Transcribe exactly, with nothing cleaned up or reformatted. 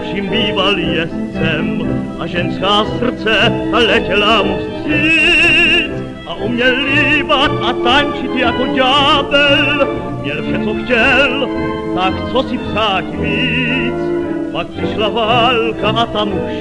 najlepším býval jezdcem a ženská srdce letěla mu vstříc a uměl líbat a tančit jako ďábel. Měl vše, co chtěl, tak co si přát víc. Pak přišla válka a tam už